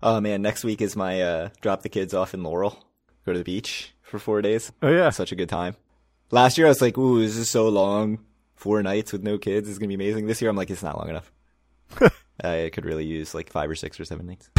Oh man, next week is my drop the kids off in Laurel, go to the beach for 4 days. Oh yeah. Such a good time. Last year I was like, ooh, this is so long. 4 nights with no kids is going to be amazing. This year I'm like, it's not long enough. I could really use like 5 or 6 or 7 nights.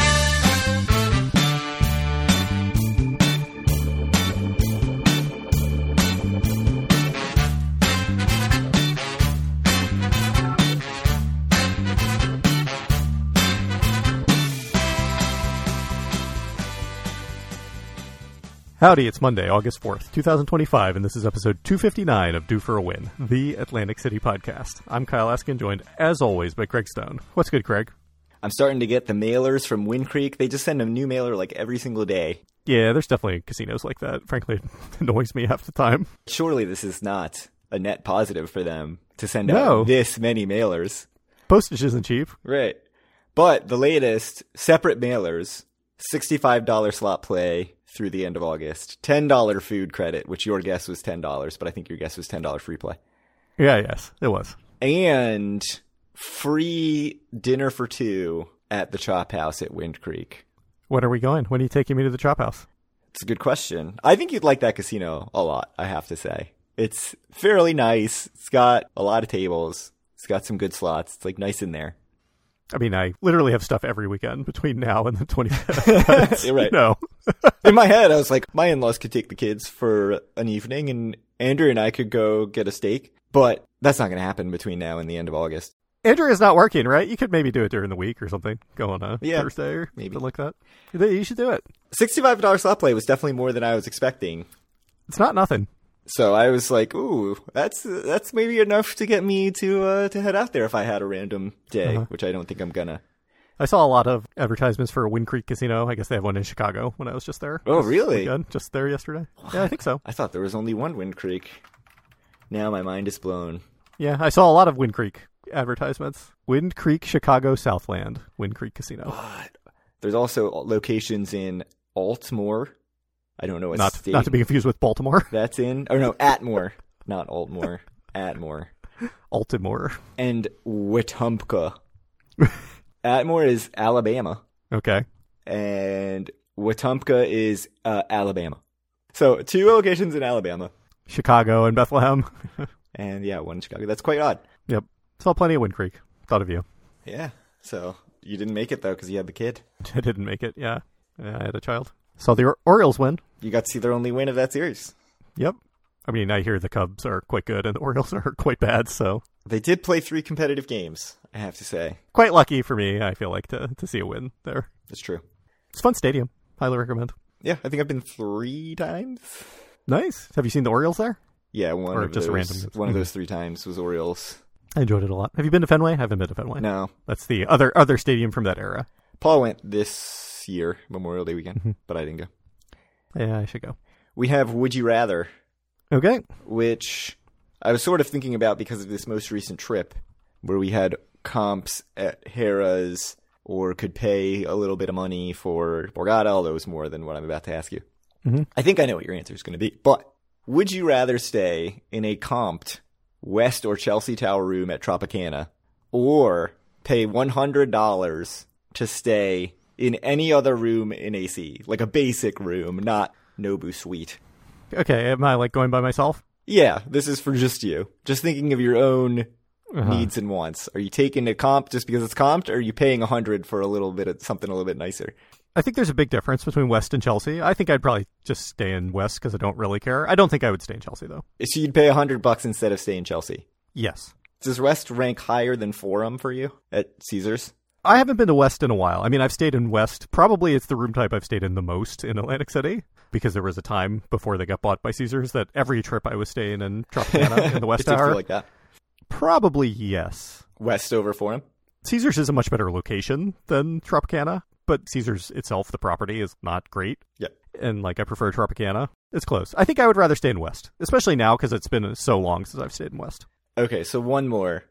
Howdy, it's Monday, August 4th, 2025, and this is episode 259 of Due for a Win, the Atlantic City podcast. I'm Kyle Askin, joined, as always, by Craig Stone. What's good, Craig? I'm starting to get the mailers from Wind Creek. They just send a new mailer like every single day. Yeah, there's definitely casinos like that. Frankly, it annoys me half the time. Surely this is not a net positive for them to send out this many mailers. Postage isn't cheap. Right. But the latest, separate mailers, $65 slot play through the end of August, $10 food credit, which your guess was $10, but I think your guess was $10 free play. Yeah, yes, it was. And free dinner for 2 at the Chop House at Wind Creek. When are we going? When are you taking me to the Chop House? It's a good question. I think you'd like that casino a lot, I have to say. It's fairly nice. It's got a lot of tables. It's got some good slots. It's like nice in there. I mean, I literally have stuff every weekend between now and the 25th. You're right. No. In my head, I was like, my in-laws could take the kids for an evening, and Andrew and I could go get a steak. But that's not going to happen between now and the end of August. Andrew is not working, right? You could maybe do it during the week or something. Go on a Thursday or maybe something like that. You should do it. $65 slot play was definitely more than I was expecting. It's not nothing. So I was like, ooh, that's maybe enough to get me to head out there if I had a random day, which I don't think I'm gonna. I saw a lot of advertisements for Wind Creek Casino. I guess they have one in Chicago when I was just there. Oh, really? Weekend, just there yesterday. What? Yeah, I think so. I thought there was only one Wind Creek. Now my mind is blown. Yeah, I saw a lot of Wind Creek advertisements. Wind Creek, Chicago, Southland, Wind Creek Casino. What? There's also locations in Altmore. I don't know what state. Not to be confused with Baltimore. That's in. Oh, no, Atmore. Not Altmore. Atmore. Altimore. And Wetumpka. Atmore is Alabama. Okay. And Wetumpka is Alabama. So 2 locations in Alabama. Chicago and Bethlehem. And yeah, 1 in Chicago. That's quite odd. Yep. Saw plenty of Wind Creek. Thought of you. Yeah. So you didn't make it, though, because you had the kid. I didn't make it, yeah. I had a child. Saw the Orioles win. You got to see their only win of that series. Yep. I mean, I hear the Cubs are quite good and the Orioles are quite bad, so. They did play 3 competitive games, I have to say. Quite lucky for me, I feel like, to see a win there. That's true. It's a fun stadium. Highly recommend. Yeah, I think I've been 3 times. Nice. Have you seen the Orioles there? Yeah, one of those 3 times was Orioles. I enjoyed it a lot. Have you been to Fenway? I haven't been to Fenway. No. That's the other stadium from that era. Paul went this year, Memorial Day weekend, but I didn't go. Yeah, I should go. We have Would You Rather. Okay. Which I was sort of thinking about because of this most recent trip where we had comps at Harrah's or could pay a little bit of money for Borgata, although it was more than what I'm about to ask you. Mm-hmm. I think I know what your answer is going to be, but would you rather stay in a comped West or Chelsea Tower room at Tropicana or pay $100 to stay in any other room in AC, like a basic room, not Nobu Suite? Okay, am I like going by myself? Yeah, this is for just you. Just thinking of your own needs and wants. Are you taking a comp just because it's comped, or are you paying $100 for a little bit of something a little bit nicer? I think there's a big difference between West and Chelsea. I think I'd probably just stay in West because I don't really care. I don't think I would stay in Chelsea, though. So you'd pay $100 instead of staying in Chelsea? Yes. Does West rank higher than Forum for you at Caesars? I haven't been to West in a while. I mean, I've stayed in West. Probably it's the room type I've stayed in the most in Atlantic City because there was a time before they got bought by Caesars that every trip I was staying in Tropicana in the West Tower. Feel like that? Probably yes. West over Forum? Caesars is a much better location than Tropicana, but Caesars itself, the property, is not great. Yep. And I prefer Tropicana. It's close. I think I would rather stay in West, especially now because it's been so long since I've stayed in West. Okay, so one more.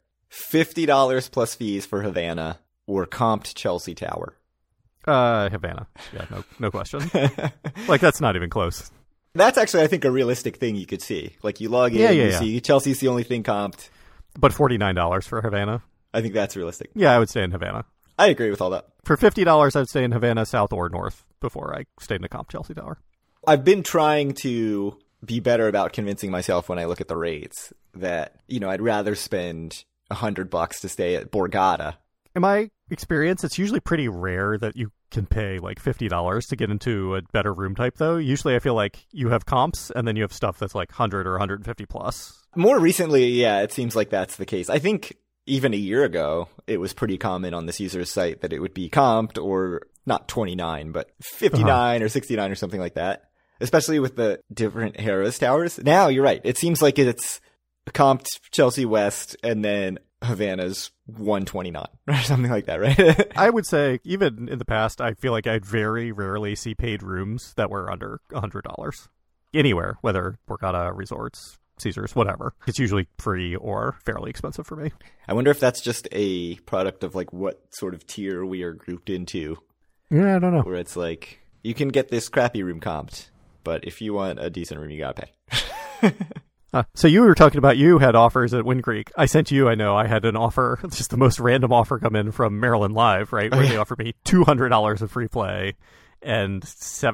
$50 plus fees for Havana or comped Chelsea Tower? Havana. Yeah, no question. That's not even close. That's actually, I think, a realistic thing you could see. You log in, you see Chelsea's the only thing comped. But $49 for Havana? I think that's realistic. Yeah, I would stay in Havana. I agree with all that. For $50, I'd stay in Havana South or North before I stayed in the comp Chelsea Tower. I've been trying to be better about convincing myself when I look at the rates that, I'd rather spend $100 to stay at Borgata. In my experience, it's usually pretty rare that you can pay like $50 to get into a better room type, though. Usually I feel like you have comps and then you have stuff that's like 100 or 150 plus. More recently, yeah, it seems like that's the case. I think even a year ago, it was pretty common on this user's site that it would be comped or not 29, but 59 or 69 or something like that, especially with the different Harrah's towers. Now, you're right. It seems like it's comped Chelsea West and then Havana's 129 or something like that, right? I would say even in the past, I feel like I'd very rarely see paid rooms that were under $100 anywhere, whether Borgata, Resorts, Caesars, whatever. It's usually free or fairly expensive for me. I wonder if that's just a product of like what sort of tier we are grouped into. Yeah, I don't know. Where it's like, you can get this crappy room comped, but if you want a decent room, you gotta pay. So you were talking about you had offers at Wind Creek. I sent you, I know, I had an offer, just the most random offer come in from Maryland Live, right? Where they offered me $200 of free play and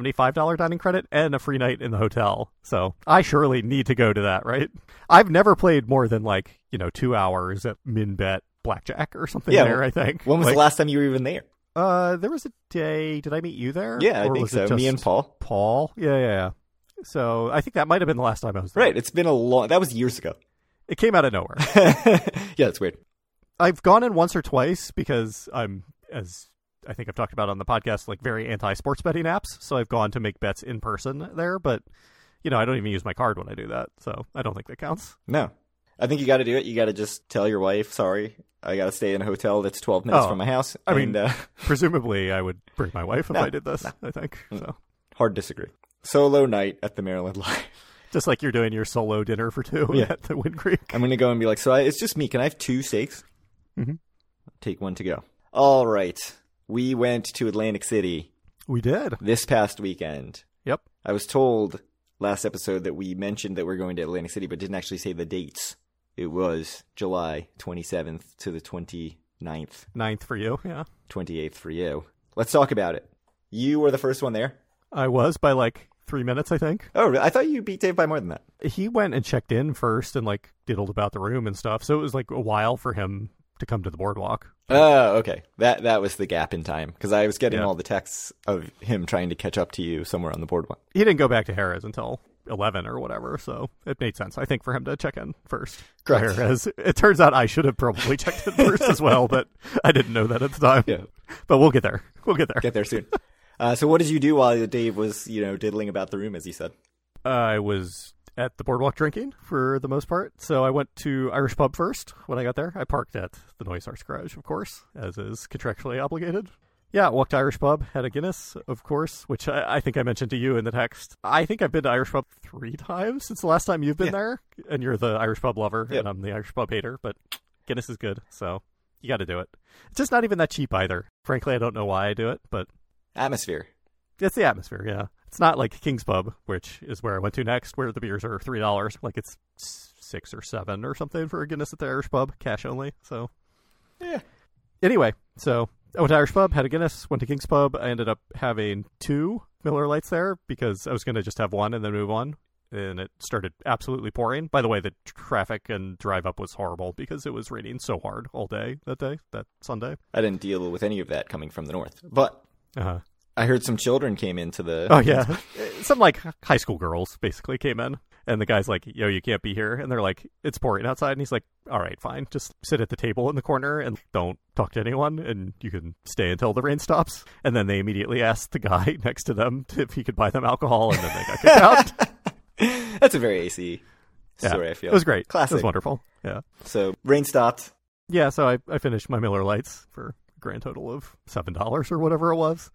$75 dining credit and a free night in the hotel. So I surely need to go to that, right? I've never played more than 2 hours at MinBet Blackjack or something there, I think. When was the last time you were even there? There was a day, did I meet you there? Yeah, I think so. Me and Paul. Paul? Yeah. So I think that might have been the last time I was there. Right, it's been that was years ago. It came out of nowhere. Yeah, it's weird. I've gone in once or twice because I'm, as I think I've talked about on the podcast, very anti-sports betting apps. So I've gone to make bets in person there, but, I don't even use my card when I do that. So I don't think that counts. No. I think you got to do it. You got to just tell your wife, sorry, I got to stay in a hotel that's 12 minutes from my house. I mean, presumably I would bring my wife if I did this, I think. So hard disagree. Solo night at the Maryland Live. Just like you're doing your solo dinner for two at the Wind Creek. I'm going to go and be like, so it's just me. Can I have 2 steaks? Mm-hmm. Take one to go. All right. We went to Atlantic City. We did. This past weekend. Yep. I was told last episode that we mentioned that we're going to Atlantic City, but didn't actually say the dates. It was July 27th to the 29th. 9th for you, yeah. 28th for you. Let's talk about it. You were the first one there? I was by 3 minutes, I think. Oh, really? I thought you beat Dave by more than that. He went and checked in first and diddled about the room and stuff. So it was a while for him to come to the boardwalk. Oh, okay. That was the gap in time because I was getting all the texts of him trying to catch up to you somewhere on the boardwalk. He didn't go back to Harrah's until 11 or whatever, so it made sense, I think, for him to check in first. Correct. Whereas it turns out I should have probably checked in first as well, but I didn't know that at the time. Yeah. But we'll get there. Get there soon. So what did you do while Dave was, diddling about the room, as he said? I was at the boardwalk drinking for the most part. So I went to Irish Pub first when I got there. I parked at the Noise Arts Garage, of course, as is contractually obligated. Yeah, walked to Irish Pub, had a Guinness, of course, which I think I mentioned to you in the text. I think I've been to Irish Pub 3 times since the last time you've been there. And you're the Irish Pub lover, and I'm the Irish Pub hater, but Guinness is good, so you got to do it. It's just not even that cheap either. Frankly, I don't know why I do it, but... Atmosphere. It's the atmosphere, yeah. It's not like King's Pub, which is where I went to next, where the beers are $3. It's 6 or 7 or something for a Guinness at the Irish Pub, cash only. So, yeah. Anyway, so I went to Irish Pub, had a Guinness, went to King's Pub. I ended up having 2 Miller Lights there because I was going to just have one and then move on. And it started absolutely pouring. By the way, the traffic and drive up was horrible because it was raining so hard all day, that Sunday. I didn't deal with any of that coming from the north, but... Uh-huh. I heard some children came into the... Oh, yeah. Some, high school girls basically came in. And the guy's like, yo, you can't be here. And they're like, it's pouring outside. And he's like, all right, fine. Just sit at the table in the corner and don't talk to anyone. And you can stay until the rain stops. And then they immediately asked the guy next to them if he could buy them alcohol. And then they got kicked out. That's a very AC story, I feel. It was great. Classic. It was wonderful. Yeah. So, rain stopped. Yeah, so I finished my Miller Lights for a grand total of $7 or whatever it was.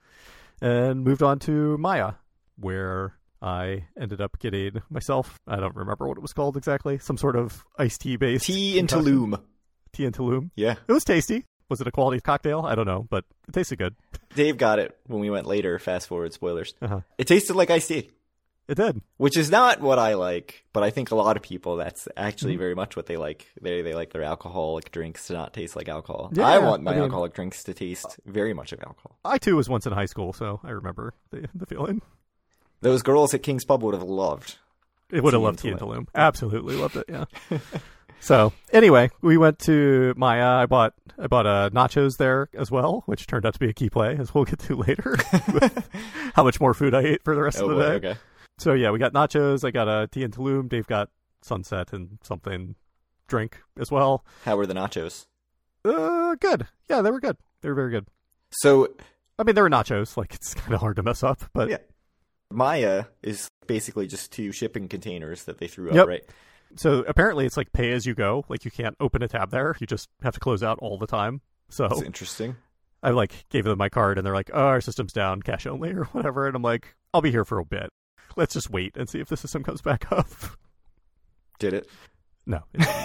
And moved on to Maya, where I ended up getting myself, I don't remember what it was called exactly, some sort of iced tea based. Tea in Tulum. Tea in Tulum. Yeah. It was tasty. Was it a quality cocktail? I don't know, but it tasted good. Dave got it when we went later. Fast forward, spoilers. Uh-huh. It tasted like iced tea. It did. Which is not what I like, but I think a lot of people, that's actually very much what they like. They like their alcoholic drinks to not taste like alcohol. Yeah, I want my alcoholic drinks to taste very much of alcohol. I, too, was once in high school, so I remember the feeling. Those girls at King's Pub would have loved. It would have loved Tea and Tulum. Absolutely loved it, yeah. So, anyway, we went to Maya. I bought nachos there as well, which turned out to be a key play, as we'll get to later, with how much more food I ate for the rest of the day. Okay. So, yeah, we got nachos. I got a Tea and Tulum. Dave got Sunset and something drink as well. How were the nachos? Good. Yeah, they were good. They were very good. So, I mean, they were nachos. Like, it's kind of hard to mess up, but... Yeah. Maya is basically just 2 shipping containers that they threw up, right? So apparently it's like pay as you go. Like you can't open a tab there. You just have to close out all the time. So that's interesting. I like gave them my card and they're like, oh, our system's down, cash only or whatever. And I'm like, I'll be here for a bit. Let's just wait and see if the system comes back up. Did it? No.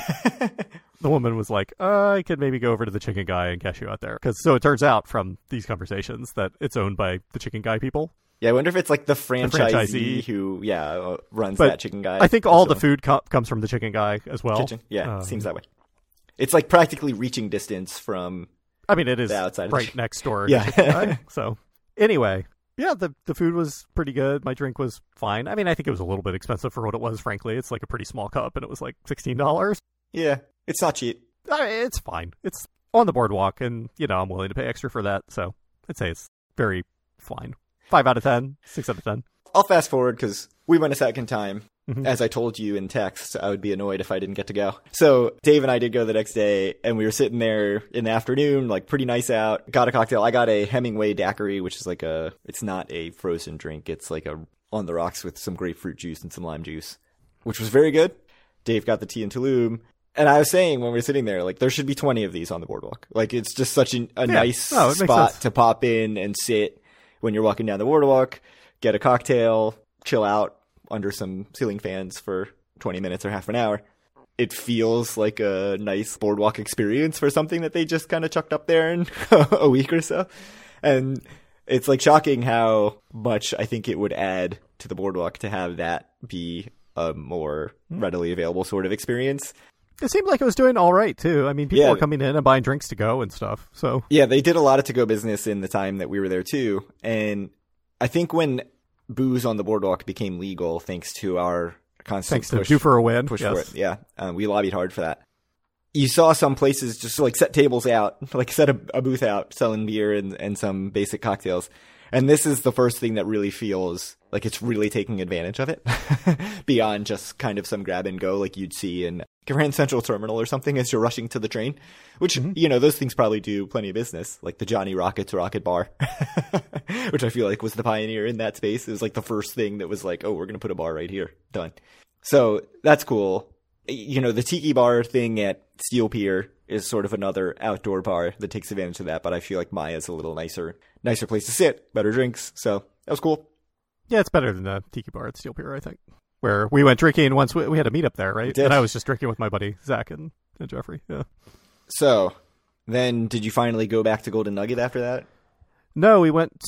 The woman was like, I could maybe go over to the chicken guy and cash you out there. So it turns out from these conversations that it's owned by the chicken guy people. Yeah, I wonder if it's like the franchisee who, runs that chicken guy. I think all the food comes from the chicken guy as well. Kitchen. Yeah, seems that way. It's like practically reaching distance from. I mean, it is the outside right next door. Yeah. To chicken guy. So anyway, yeah, the food was pretty good. My drink was fine. I mean, I think it was a little bit expensive for what it was. Frankly, it's like a pretty small cup, and it was like $16. Yeah, it's not cheap. It's fine. It's on the boardwalk, and I'm willing to pay extra for that. So I'd say it's very fine. 5 out of 10, 6 out of 10. I'll fast forward because we went a second time. Mm-hmm. As I told you in text, I would be annoyed if I didn't get to go. So Dave and I did go the next day, and we were sitting there in the afternoon, like pretty nice out. Got a cocktail. I got a Hemingway daiquiri, which is like it's not a frozen drink. It's like a on the rocks with some grapefruit juice and some lime juice, which was very good. Dave got the Tea and Tulum. And I was saying when we were sitting there, like, there should be 20 of these on the boardwalk. Like, it's just such a nice spot to pop in and sit when you're walking down the boardwalk, get a cocktail, chill out under some ceiling fans for 20 minutes or half an hour. It feels like a nice boardwalk experience for something that they just kind of chucked up there in a week or so. And it's like shocking how much I think it would add to the boardwalk to have that be a more readily available sort of experience. It seemed like it was doing all right, too. I mean, people were coming in and buying drinks to go and stuff. So yeah, they did a lot of to-go business in the time that we were there, too. And I think when booze on the boardwalk became legal, thanks to our constant push, Due for a Win, push for it. Yeah, we lobbied hard for that. You saw some places just like set tables out, like set a booth out selling beer and some basic cocktails. And this is the first thing that really feels like it's really taking advantage of it beyond just kind of some grab and go like you'd see in Grand Central Terminal or something as you're rushing to the train, which, those things probably do plenty of business, like the Johnny Rockets Rocket Bar, which I feel like was the pioneer in that space. It was like the first thing that was like, oh, we're going to put a bar right here. Done. So that's cool. The Tiki Bar thing at Steel Pier is sort of another outdoor bar that takes advantage of that, but I feel like Maya's a little nicer place to sit, better drinks. So that was cool. Yeah, it's better than the Tiki Bar at Steel Pier, I think. Where we went drinking once we had a meetup there, right? And I was just drinking with my buddy Zach and Jeffrey. Yeah. So then did you finally go back to Golden Nugget after that? No, we went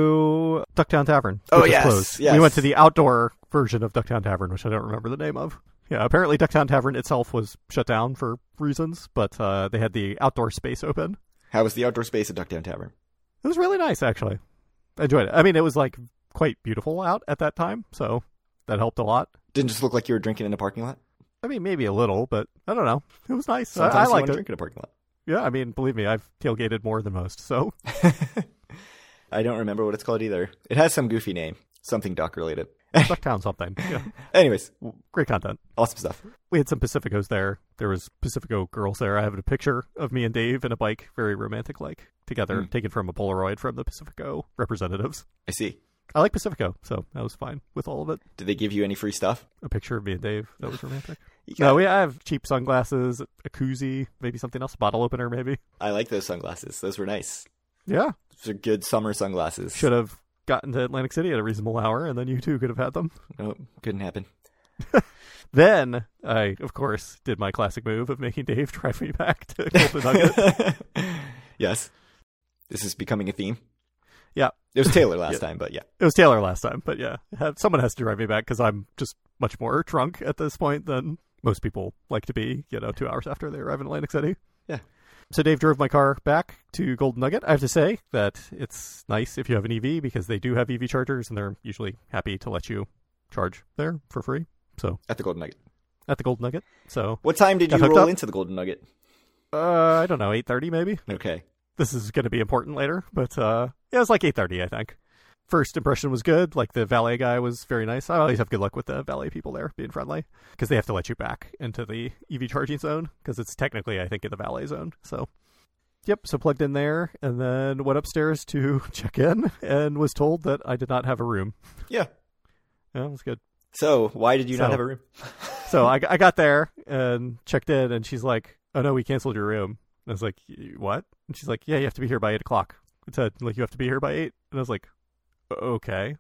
to Ducktown Tavern. Oh, yes. We went to the outdoor version of Ducktown Tavern, which I don't remember the name of. Yeah, apparently Ducktown Tavern itself was shut down for reasons, but they had the outdoor space open. How was the outdoor space at Ducktown Tavern? It was really nice, actually. I enjoyed it. I mean, it was like quite beautiful out at that time, so that helped a lot. Didn't just look like you were drinking in a parking lot? I mean, maybe a little, but I don't know. It was nice. Sometimes I liked it. Drink in a parking lot. Yeah, I mean, believe me, I've tailgated more than most, so. I don't remember what it's called either. It has some goofy name. Something duck related. Ducktown something. Yeah. Anyways. Great content. Awesome stuff. We had some Pacificos there. There was Pacifico girls there. I have a picture of me and Dave in a bike, very romantic-like, together, taken from a Polaroid from the Pacifico representatives. I see. I like Pacifico, so I was fine with all of it. Did they give you any free stuff? A picture of me and Dave. That was romantic. No, I have cheap sunglasses, a koozie, maybe something else, bottle opener maybe. I like those sunglasses. Those were nice. Yeah. Those are good summer sunglasses. Should have gotten to Atlantic City at a reasonable hour, and then you too could have had them. Nope, couldn't happen. Then I, of course, did my classic move of making Dave drive me back to Golden Nugget. Yes. This is becoming a theme. Yeah. It was Taylor last time, but yeah. It was Taylor last time, but yeah. Someone has to drive me back because I'm just much more drunk at this point than most people like to be, 2 hours after they arrive in Atlantic City. Yeah. So Dave drove my car back to Golden Nugget. I have to say that it's nice if you have an EV because they do have EV chargers and they're usually happy to let you charge there for free. So At the Golden Nugget. At the Golden Nugget. So what time did you roll into the Golden Nugget? I don't know, 8:30 maybe. Okay. This is going to be important later, but yeah, it was like 8:30, I think. First impression was good. Like the valet guy was very nice. I always have good luck with the valet people there being friendly because they have to let you back into the EV charging zone because it's technically, I think, in the valet zone. So, yep. So plugged in there and then went upstairs to check in and was told that I did not have a room. Yeah. Yeah, it was good. So why did you not have a room? So I got there and checked in and she's like, "Oh no, we canceled your room." And I was like, "What?" And she's like, "Yeah, you have to be here by 8 o'clock." It said, like, you have to be here by 8. And I was like, "Okay.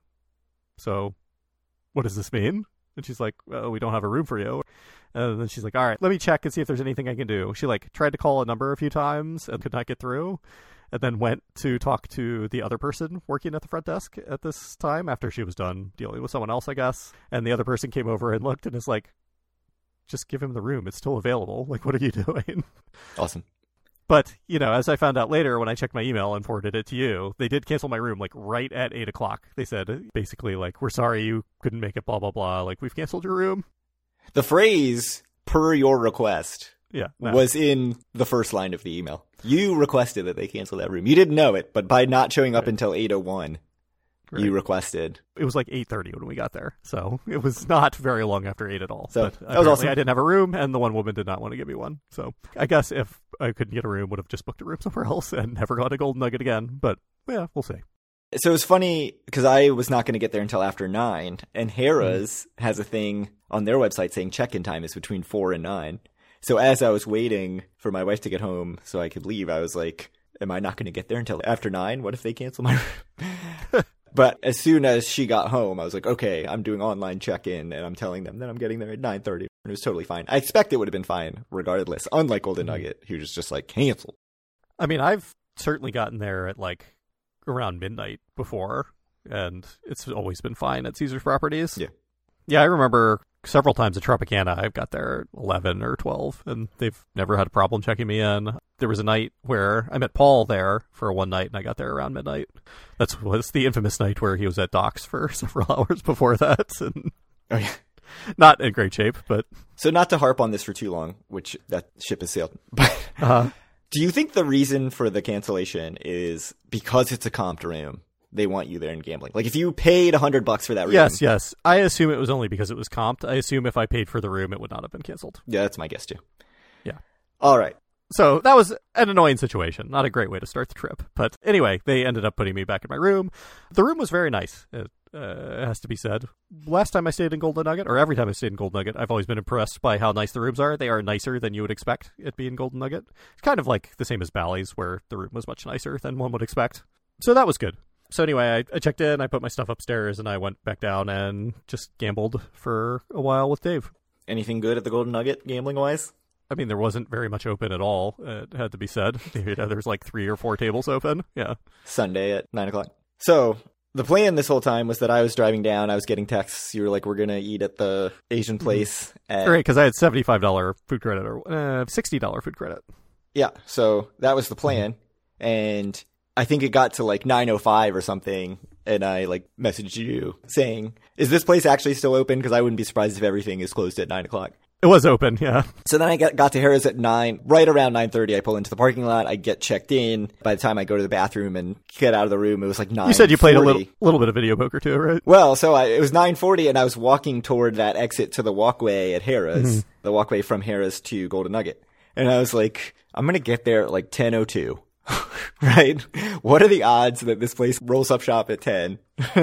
So what does this mean?" And she's like, "Well, we don't have a room for you." And then she's like, "All right, let me check and see if there's anything I can do." She tried to call a number a few times and could not get through. And then went to talk to the other person working at the front desk at this time after she was done dealing with someone else, I guess. And the other person came over and looked and is like, "Just give him the room. It's still available. Like, what are you doing?" Awesome. But, as I found out later when I checked my email and forwarded it to you, they did cancel my room, right at 8 o'clock. They said, basically, "We're sorry you couldn't make it, blah, blah, blah. We've canceled your room." The phrase, "per your request," no. was in the first line of the email. You requested that they cancel that room. You didn't know it, but by not showing up until 8:01, you requested. It was 8:30 when we got there, so it was not very long after 8 at all. So but that was awesome. I didn't have a room, and the one woman did not want to give me one. So I guess if I couldn't get a room, would have just booked a room somewhere else and never gone to Golden Nugget again. But yeah, we'll see. So it was funny because I was not going to get there until after 9, and Harrah's has a thing on their website saying check-in time is between 4 and 9. So as I was waiting for my wife to get home so I could leave, I was like, am I not going to get there until after 9? What if they cancel my room? But as soon as she got home, I was like, okay, I'm doing online check-in, and I'm telling them that I'm getting there at 9:30. And it was totally fine. I expect it would have been fine regardless, unlike Golden Nugget, who was just canceled. I mean, I've certainly gotten there at around midnight before, and it's always been fine at Caesars Properties. Yeah. Yeah, I remember several times at Tropicana, I've got there at 11 or 12, and they've never had a problem checking me in. There was a night where I met Paul there for one night, and I got there around midnight. That was the infamous night where he was at Doc's for several hours before that. And oh, yeah. Not in great shape, but... So not to harp on this for too long, which that ship has sailed, but do you think the reason for the cancellation is because it's a comped room? They want you there in gambling. If you paid $100 for that room. Yes. I assume it was only because it was comped. I assume if I paid for the room, it would not have been canceled. Yeah, that's my guess too. Yeah. All right. So that was an annoying situation. Not a great way to start the trip. But anyway, they ended up putting me back in my room. The room was very nice. It has to be said. Last time I stayed in Golden Nugget, or every time I stayed in Golden Nugget, I've always been impressed by how nice the rooms are. They are nicer than you would expect it being Golden Nugget. It's kind of like the same as Bally's, where the room was much nicer than one would expect. So that was good. So anyway, I checked in, I put my stuff upstairs, and I went back down and just gambled for a while with Dave. Anything good at the Golden Nugget, gambling-wise? I mean, there wasn't very much open at all, it had to be said. There's 3 or 4 tables open, yeah. Sunday at 9 o'clock. So, the plan this whole time was that I was driving down, I was getting texts, you were like, we're going to eat at the Asian place. Right, because I had $75 food credit, or $60 food credit. Yeah, so that was the plan, and I think it got to 9:05 or something, and I messaged you saying, is this place actually still open? Because I wouldn't be surprised if everything is closed at 9 o'clock. It was open, yeah. So then I got to Harrah's at 9. Right around 9:30, I pull into the parking lot. I get checked in. By the time I go to the bathroom and get out of the room, it was 9:40. You said you played a little bit of video poker too, right? Well, so it was 9:40, and I was walking toward that exit to the walkway at Harrah's, the walkway from Harrah's to Golden Nugget. And I was like, I'm going to get there at 10:02. Right? What are the odds that this place rolls up shop at 10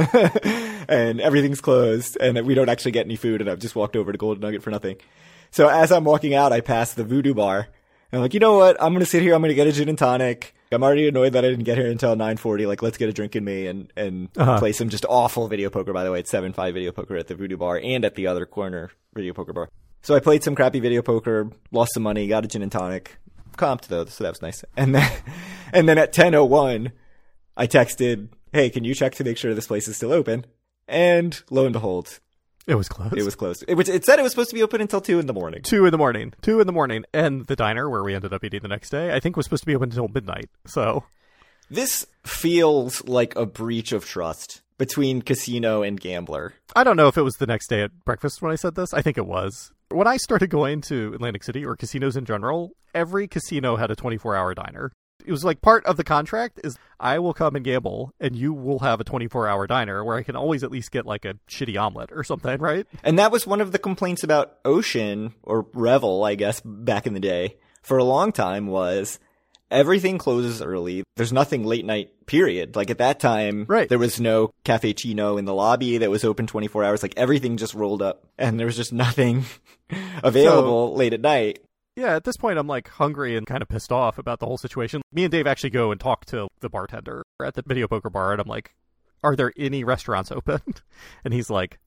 and everything's closed and that we don't actually get any food and I've just walked over to Golden Nugget for nothing? So as I'm walking out, I pass the Voodoo Bar. And I'm like, you know what? I'm going to sit here. I'm going to get a gin and tonic. I'm already annoyed that I didn't get here until 9:40. Let's get a drink in me and play some just awful video poker. By the way, it's 7-5 video poker at the Voodoo Bar and at the other corner video poker bar. So I played some crappy video poker, lost some money, got a gin and tonic. Comped though, so that was nice. And then at 10:01, I texted hey, can you check to make sure this place is still open? And lo and behold, It was closed. it was closed. It said it was supposed to be open until 2 in the morning. 2 in the morning. 2 in the morning. And the diner where we ended up eating the next day, I think was supposed to be open until midnight. So This feels like a breach of trust between casino and gambler. I don't know if it was the next day at breakfast when I said this. I think it was. When I started going to Atlantic City or casinos in general, every casino had a 24-hour diner. It was like part of the contract is I will come and gamble and you will have a 24-hour diner where I can always at least get like a shitty omelet or something, right? And that was one of the complaints about Ocean, or Revel, I guess, back in the day, for a long time was everything closes early. There's nothing late night, period. Like at that time, Right. There was no Cafe Chino in the lobby that was open 24 hours. Like everything just rolled up and there was just nothing available late at night. Yeah, at this point, I'm like hungry and kind of pissed off about the whole situation. Me and Dave actually go and talk to the bartender at the video poker bar, and I'm like, are there any restaurants open? And he's like,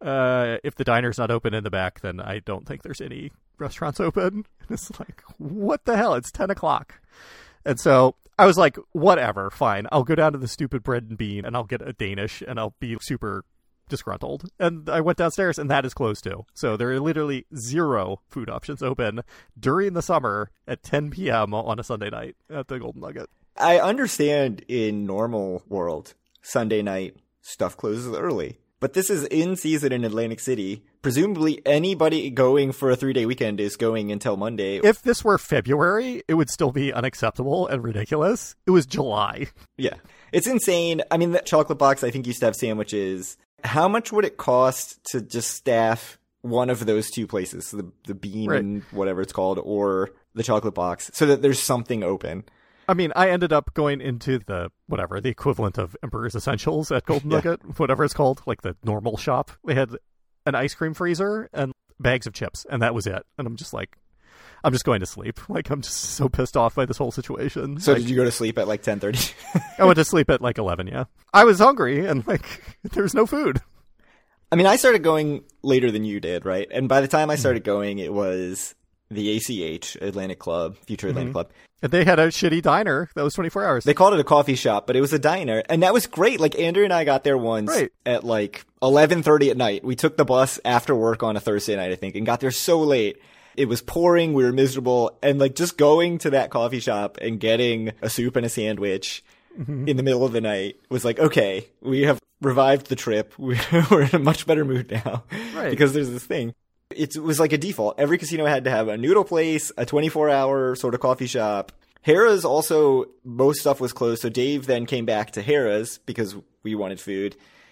if the diner's not open in the back, then I don't think there's any restaurants open. And it's like, what the hell? It's 10 o'clock. And so I was like, whatever, fine. I'll go down to the stupid bread and bean, and I'll get a Danish, and I'll be super disgruntled. And I went downstairs and that is closed too. So there are literally 0 food options open during the summer at 10 p.m. on a Sunday night at the Golden Nugget. I understand in normal world, Sunday night stuff closes early. But this is in season in Atlantic City. Presumably anybody going for a 3-day weekend is going until Monday. If this were February, it would still be unacceptable and ridiculous. It was July. Yeah. It's insane. I mean, that chocolate box, I think used to have sandwiches. How much would it cost to just staff one of those two places, the bean Right. and whatever it's called, or the chocolate box, so that there's something open? I mean, I ended up going into the equivalent of Emperor's Essentials at Golden Nugget, whatever it's called, like the normal shop. They had an ice cream freezer and bags of chips, and that was it. And I'm just like, I'm just going to sleep. Like, I'm just so pissed off by this whole situation. So Like, did you go to sleep at like 10:30? I went to sleep at like 11, yeah. I was hungry, and like, there's no food. I mean, I started going later than you did, right? And by the time I started going, it was the ACH, Atlantic Club, Future Atlantic Club. And they had a shitty diner that was 24 hours. They called it a coffee shop, but it was a diner. And that was great. Like, Andrew and I got there once Right. at like 11:30 at night. We took the bus after work on a Thursday night, I think, and got there so late. It was pouring. We were miserable. And like just going to that coffee shop and getting a soup and a sandwich in the middle of the night was like, okay, we have revived the trip. We're in a much better mood now Right. because there's this thing. It was like a default. Every casino had to have a noodle place, a 24-hour sort of coffee shop. Harrah's also, most stuff was closed. So Dave then came back to Harrah's because we wanted food.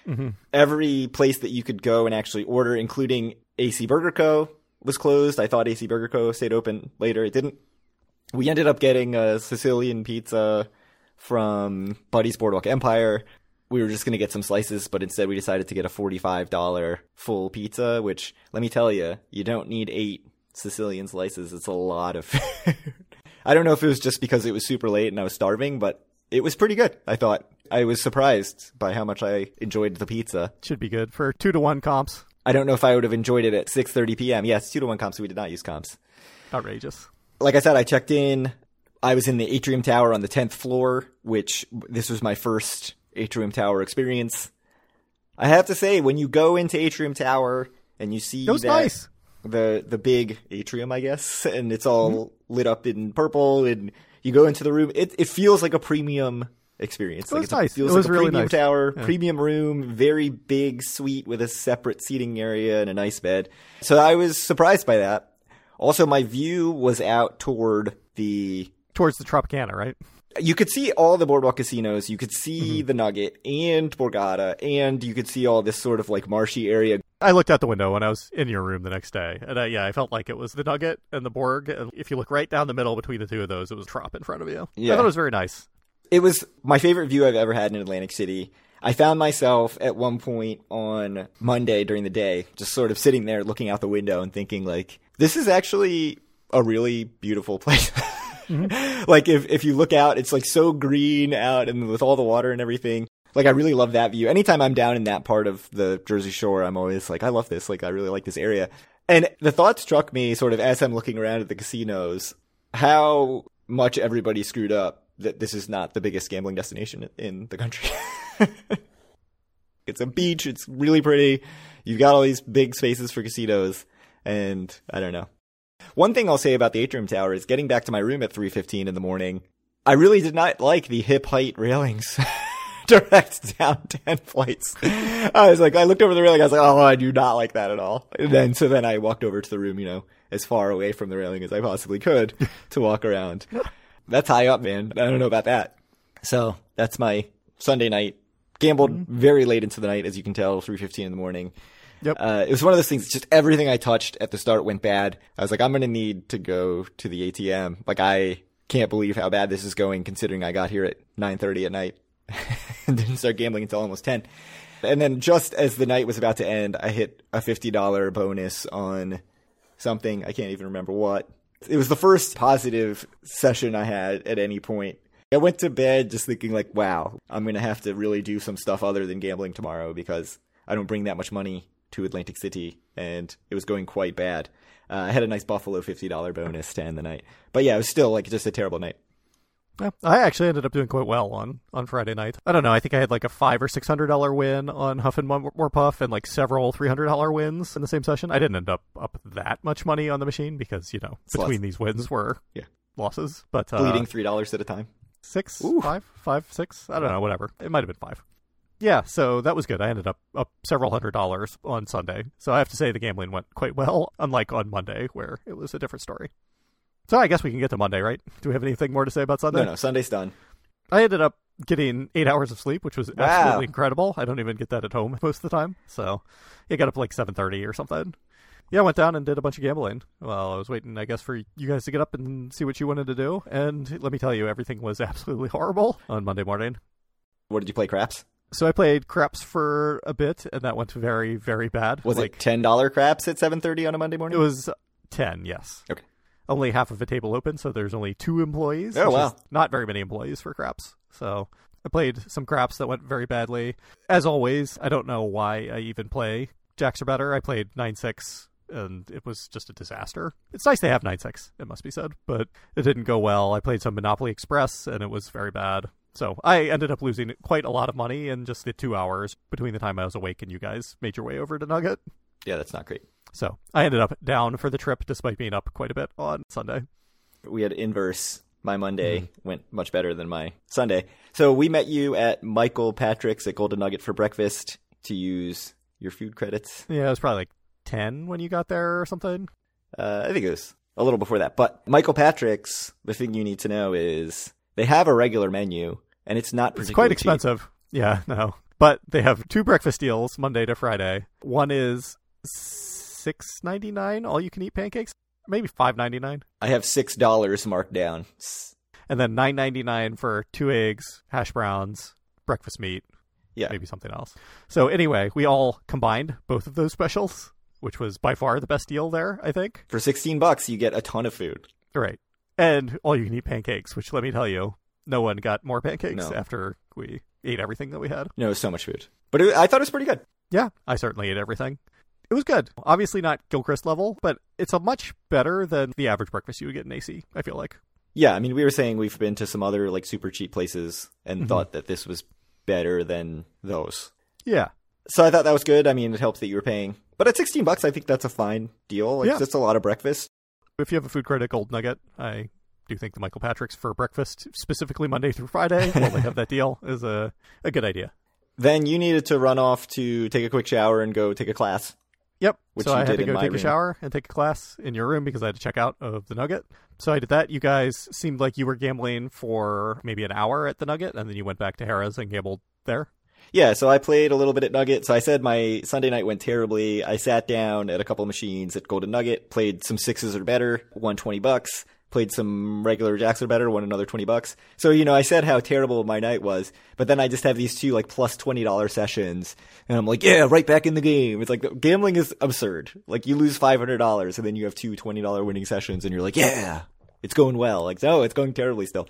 Every place that you could go and actually order, including AC Burger Co., was closed. I thought AC Burger Co. stayed open later. It didn't. We ended up getting a Sicilian pizza from Buddy's Boardwalk Empire. We were just going to get some slices, but instead we decided to get a $45 full pizza, which, let me tell you, you don't need 8 Sicilian slices. It's a lot of food. I don't know if it was just because it was super late and I was starving, but it was pretty good, I thought. I was surprised by how much I enjoyed the pizza. Should be good for 2-to-1 comps. I don't know if I would have enjoyed it at 6:30 p.m. Yes, 2-to-1 comps, so we did not use comps. Outrageous. Like I said, I checked in. I was in the Atrium Tower on the 10th floor, which this was my first Atrium Tower experience. I have to say, when you go into Atrium Tower and you see It was nice. the big atrium, I guess, and it's all lit up in purple, and you go into the room, it feels like a premium experience. It was It nice. feels It was like a really premium nice. tower, Yeah. premium room, very big suite with a separate seating area and a nice bed. So I was surprised by that. Also, my view was out toward Towards the Tropicana, right? you could see all the boardwalk casinos. You could see the Nugget and Borgata, and you could see all this sort of like marshy area. I looked out the window when I was in your room the next day, and I felt like it was the Nugget and the Borg. And if you look right down the middle between the two of those, it was Trop in front of you. Yeah. I thought it was very nice. It was my favorite view I've ever had in Atlantic City. I found myself at one point on Monday during the day, just sort of sitting there looking out the window and thinking like, this is actually a really beautiful place. Like if you look out, it's like so green out and with all the water and everything. Like I really love that view. Anytime I'm down in that part of the Jersey Shore, I'm always like, I love this. Like I really like this area. And the thought struck me sort of as I'm looking around at the casinos, how much everybody screwed up that this is not the biggest gambling destination in the country. It's a beach. It's really pretty. You've got all these big spaces for casinos, and I don't know. One thing I'll say about the Atrium Tower is getting back to my room at 3:15 in the morning, I really did not like the hip height railings. Direct down 10 flights. I looked over the railing. I was like, oh, I do not like that at all. And so then I walked over to the room, as far away from the railing as I possibly could to walk around. That's high up, man. I don't know about that. So that's my Sunday night. Gambled very late into the night, as you can tell, 3:15 in the morning. Yep. It was one of those things, just everything I touched at the start went bad. I was like, I'm going to need to go to the ATM. I can't believe how bad this is going, considering I got here at 9:30 at night and didn't start gambling until almost 10. And then just as the night was about to end, I hit a $50 bonus on something. I can't even remember what. It was the first positive session I had at any point. I went to bed just thinking wow, I'm going to have to really do some stuff other than gambling tomorrow because I don't bring that much money to Atlantic City, and it was going quite bad. I had a nice Buffalo $50 bonus to end the night. But yeah, it was still just a terrible night. Yeah, I actually ended up doing quite well on Friday night. I don't know. I think I had a $500 or $600 win on Huff and More Puff and several $300 wins in the same session. I didn't end up that much money on the machine because, between these wins were losses. But bleeding $3 at a time. 6, Ooh. 5, 6. I don't know, whatever. It might have been 5. Yeah, so that was good. I ended up several $100s on Sunday. So I have to say the gambling went quite well, unlike on Monday where it was a different story. So I guess we can get to Monday, right? Do we have anything more to say about Sunday? No, Sunday's done. I ended up getting 8 hours of sleep, which was absolutely incredible. I don't even get that at home most of the time. So I got up 7:30 or something. Yeah, I went down and did a bunch of gambling while I was waiting, I guess, for you guys to get up and see what you wanted to do. And let me tell you, everything was absolutely horrible on Monday morning. What did you play, craps? So I played craps for a bit, and that went very, very bad. Was it $10 craps at 7:30 on a Monday morning? It was 10, yes. Okay. Only half of a table open, so there's only 2 employees. Oh, wow. Not very many employees for craps. So I played some craps that went very badly. As always, I don't know why I even play Jacks or Better. I played 9-6, and it was just a disaster. It's nice to have 9-6, it must be said, but it didn't go well. I played some Monopoly Express, and it was very bad. So I ended up losing quite a lot of money in just the 2 hours between the time I was awake and you guys made your way over to Nugget. Yeah, that's not great. So I ended up down for the trip despite being up quite a bit on Sunday. We had inverse. My Monday went much better than my Sunday. So we met you at Michael Patrick's at Golden Nugget for breakfast to use your food credits. Yeah, it was probably 10 when you got there or something. I think it was a little before that. But Michael Patrick's, the thing you need to know is they have a regular menu, and it's not particularly It's quite expensive. cheap. Yeah, no. But they have 2 breakfast deals Monday to Friday. One is $6.99 all you can eat pancakes, maybe $5.99. I have $6 marked down. And then $9.99 for 2 eggs, hash browns, breakfast meat, maybe something else. So anyway, we all combined both of those specials, which was by far the best deal there, I think. For $16, you get a ton of food. Right. And all you can eat pancakes, which let me tell you, no one got more pancakes after we ate everything that we had. No, it was so much food. But I thought it was pretty good. Yeah, I certainly ate everything. It was good. Obviously not Gilchrist level, but it's a much better than the average breakfast you would get in AC, I feel like. Yeah, I mean, we were saying we've been to some other super cheap places and thought that this was better than those. Yeah. So I thought that was good. I mean, it helps that you were paying. But at $16, I think that's a fine deal. That's a lot of breakfast. If you have a food credit Gold Nugget, I do think the Michael Patrick's for breakfast, specifically Monday through Friday, while they have that deal, is a good idea. Then you needed to run off to take a quick shower and go take a class. Yep. So I had to go take a shower and take a class in your room because I had to check out of the Nugget. So I did that. You guys seemed like you were gambling for maybe an hour at the Nugget, and then you went back to Harrah's and gambled there. Yeah, so I played a little bit at Nugget. So I said my Sunday night went terribly. I sat down at a couple of machines at Golden Nugget, played some 6s or better, won $20. Played some regular Jacks or better, won another $20. So, I said how terrible my night was, but then I just have these 2 plus $20 sessions, and I'm like, yeah, right back in the game. It's like, gambling is absurd. You lose $500, and then you have 2 $20 winning sessions, and you're like, yeah, it's going well. No, it's going terribly still.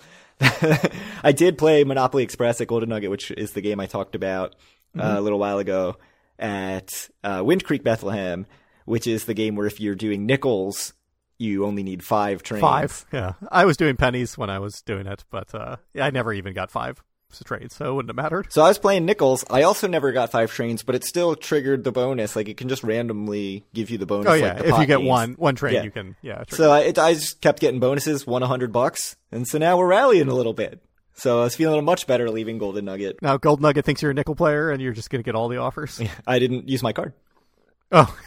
I did play Monopoly Express at Golden Nugget, which is the game I talked about a little while ago at Wind Creek Bethlehem, which is the game where if you're doing nickels you only need 5 trains. 5, yeah. I was doing pennies when I was doing it, but I never even got 5 trades, so it wouldn't have mattered. So I was playing nickels. I also never got 5 trains, but it still triggered the bonus. Like, it can just randomly give you the bonus. Oh, yeah. Like the if you get games. one train, Yeah. you can, trigger. So I just kept getting bonuses, won $100, and so now we're rallying a little bit. So I was feeling much better leaving Golden Nugget. Now Gold Nugget thinks you're a nickel player, and you're just going to get all the offers. I didn't use my card. Oh,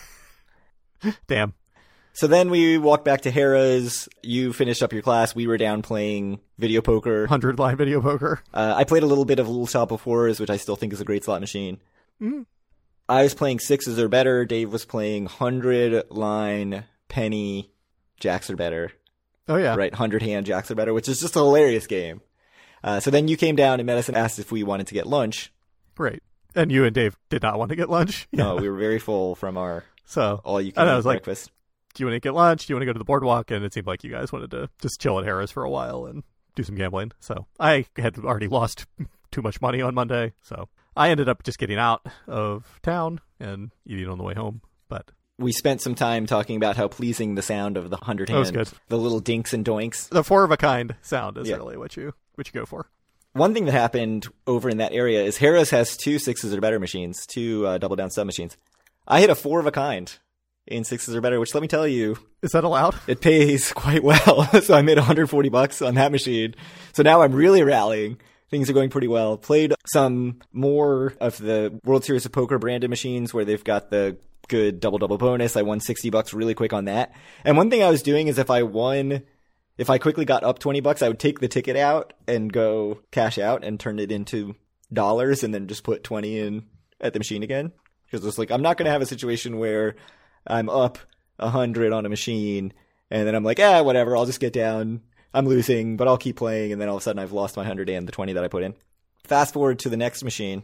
damn. So then we walked back to Harrah's. You finished up your class. We were down playing video poker. 100-line video poker. I played a little bit of Little Shop of Horrors, which I still think is a great slot machine. Mm. I was playing 6s or better. Dave was playing 100-line penny jacks or better. Oh, yeah. Right, 100-hand jacks or better, which is just a hilarious game. So then you came down and met us and asked if we wanted to get lunch. Right. And you and Dave did not want to get lunch? No, we were very full from our so all-you-can-eat breakfast. Do you want to get lunch? Do you want to go to the boardwalk? And it seemed like you guys wanted to just chill at Harrah's for a while and do some gambling. So I had already lost too much money on Monday. So I ended up just getting out of town and eating on the way home. But we spent some time talking about how pleasing the sound of the 100-hand, that was good. The little dinks and doinks. The 4-of-a-kind sound is really what you go for. One thing that happened over in that area is Harrah's has 2 6s or better machines, 2 double down sub machines. I hit a 4-of-a-kind in 6s or better, which, let me tell you, is that allowed? It pays quite well. So I made $140 on that machine. So now I'm really rallying. Things are going pretty well. Played some more of the World Series of Poker branded machines where they've got the good double bonus. I won $60 really quick on that. And one thing I was doing is if I quickly got up $20, I would take the ticket out and go cash out and turn it into dollars and then just put 20 in at the machine again. Because it's like, I'm not going to have a situation where I'm up 100 on a machine and then I'm like, whatever, I'll just get down. I'm losing, but I'll keep playing. And then all of a sudden I've lost my 100 and the 20 that I put in. Fast forward to the next machine.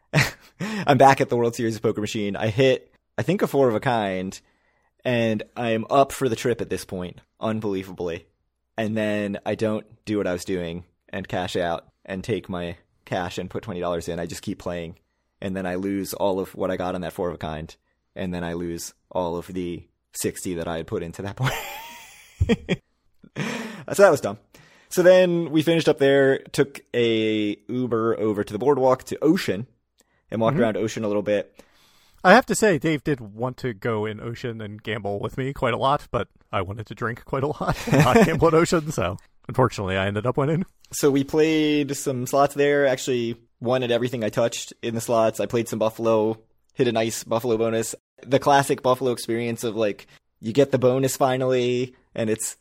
I'm back at the World Series of Poker machine. I hit, I think, a 4-of-a-kind, and I'm up for the trip at this point, unbelievably. And then I don't do what I was doing and cash out and take my cash and put $20 in. I just keep playing. And then I lose all of what I got on that 4-of-a-kind. And then I lose all of the 60 that I had put into that point. So that was dumb. So then we finished up there, took a Uber over to the boardwalk to Ocean and walked around Ocean a little bit. I have to say, Dave did want to go in Ocean and gamble with me quite a lot, but I wanted to drink quite a lot and not gamble at Ocean, so unfortunately I ended up winning. So we played some slots there, actually won at everything I touched in the slots. I played some Buffalo, hit a nice Buffalo bonus. The classic Buffalo experience of, like, you get the bonus finally, and it's